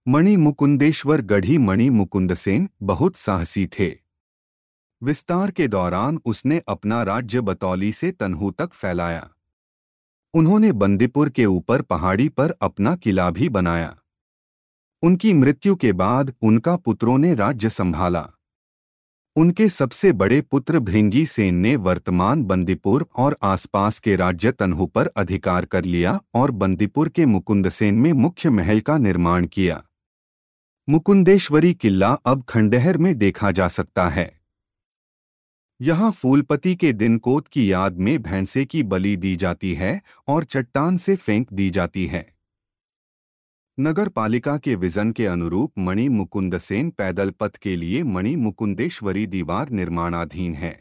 मणि मुकुंदेश्वर गढ़ी मणि मुकुंदसेन बहुत साहसी थे। विस्तार के दौरान उसने अपना राज्य बतौली से तनहू तक फैलाया। उन्होंने बंदीपुर के ऊपर पहाड़ी पर अपना किला भी बनाया। उनकी मृत्यु के बाद उनका पुत्रों ने राज्य संभाला। उनके सबसे बड़े पुत्र भृंगी सेन ने वर्तमान बंदीपुर और आसपास के राज्य तनहू पर अधिकार कर लिया और बंदीपुर के मुकुंदसेन में मुख्य महल का निर्माण किया। मुकुंदेश्वरी किला अब खंडहर में देखा जा सकता है। यहाँ फूलपति के दिन कोत की याद में भैंसे की बलि दी जाती है और चट्टान से फेंक दी जाती है। नगर पालिका के विजन के अनुरूप मणि मुकुंदसेन पैदल पथ के लिए मणि मुकुंदेश्वरी दीवार निर्माणाधीन है।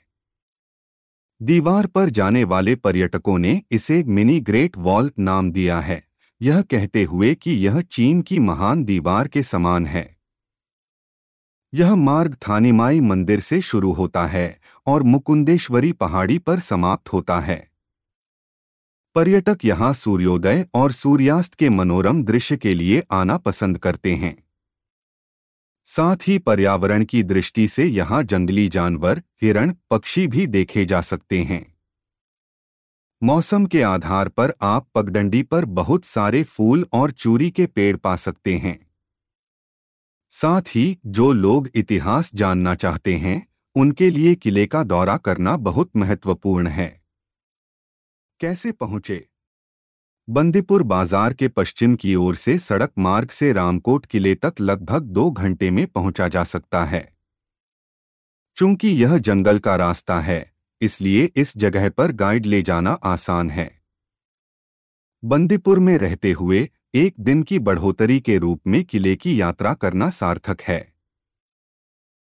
दीवार पर जाने वाले पर्यटकों ने इसे मिनी ग्रेट वॉल नाम दिया है, यह कहते हुए कि यह चीन की महान दीवार के समान है। यह मार्ग थानीमाई मंदिर से शुरू होता है और मुकुंदेश्वरी पहाड़ी पर समाप्त होता है। पर्यटक यहाँ सूर्योदय और सूर्यास्त के मनोरम दृश्य के लिए आना पसंद करते हैं। साथ ही पर्यावरण की दृष्टि से यहाँ जंगली जानवर, हिरण, पक्षी भी देखे जा सकते हैं। मौसम के आधार पर आप पगडंडी पर बहुत सारे फूल और चूरी के पेड़ पा सकते हैं। साथ ही जो लोग इतिहास जानना चाहते हैं, उनके लिए किले का दौरा करना बहुत महत्वपूर्ण है। कैसे पहुंचे? बंदीपुर बाजार के पश्चिम की ओर से सड़क मार्ग से रामकोट किले तक लगभग 2 घंटे में पहुंचा जा सकता है। चूंकि यह जंगल का रास्ता है, इसलिए इस जगह पर गाइड ले जाना आसान है। बंदीपुर में रहते हुए एक दिन की बढ़ोतरी के रूप में किले की यात्रा करना सार्थक है।